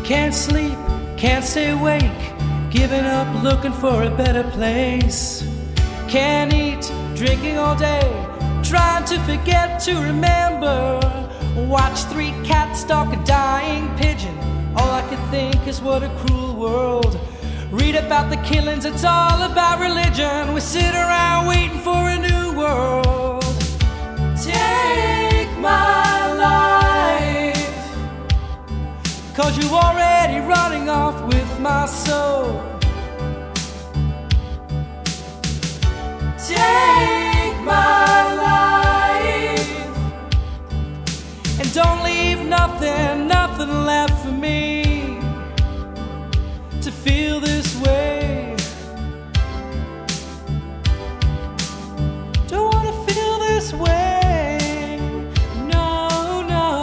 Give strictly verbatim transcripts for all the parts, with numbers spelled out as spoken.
Can't sleep, can't stay awake, giving up looking for a better place. Can't eat, drinking all day, trying to forget to remember. Watch three cats stalk a dying pigeon. All I can think is what a cruel world. Read about the killings, it's all about religion. We sit around waiting for a new world. Take my life, 'cause you're already running off with my soul. Take my life, and don't leave nothing, nothing left for me to feel this way. Don't wanna feel this way, no, no.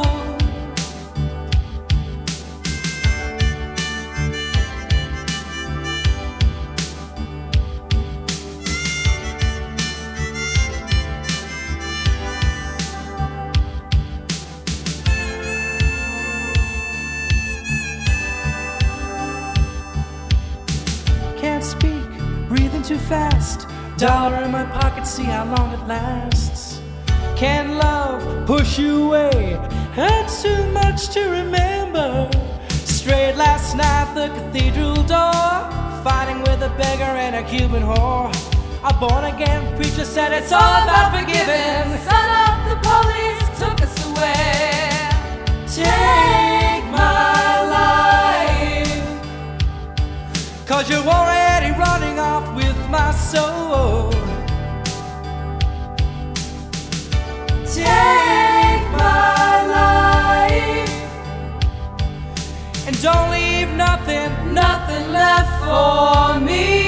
Can't speak, breathing too fast. Dollar in my pocket, see how long it lasts. Can't love, push you away, hurts too much to remember. Strayed last night, the cathedral door, fighting with a beggar and a Cuban whore. A born-again preacher said it's all about forgiving. Son up, the police took us away. Take my life, 'cause you're already running off with my soul. Take my life, and don't leave nothing, nothing left for me.